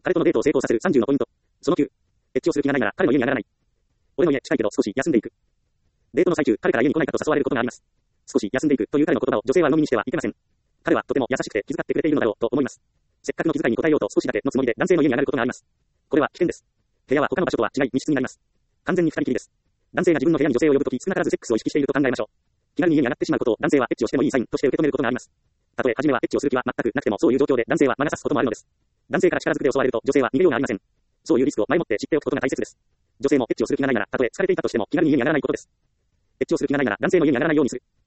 彼とのデートを成功させる30のポイント。その9。エッチをする気がないなら彼の家にはならない。俺の家近いけど少し休んでいく。デートの最中、彼から家に来ないかと誘われることがあります。少し休んでいくという彼の言葉を女性は鵜呑みにしてはいけません。彼はとても優しくて気遣ってくれているのだろうと思います。せっかくの気遣いに応えようと少しだけのつもりで男性の家に上がることがあります。これは危険です。部屋は他の場所とは違い密室になります。完全に二人きりです。男性が自分の部屋に女性を呼ぶとき少なからずセックスを意識していると考えましょう。気軽に家に上がってしまうことを男性はエッチをしてもいいサインとして受け止めることがあります。たとえ初めはエッチをする気は全くなくてもそういう状況で男性は魔が差すこともあるのです。男性から力ずくで襲われると女性は逃げようがありません。そういうリスクを前もって知っておくことが大切です。女性もエッチをする気がないならたとえ疲れていたとしても気軽に家に上がらないことです。エッチをする気がないなら男性の家に上がらないようにする。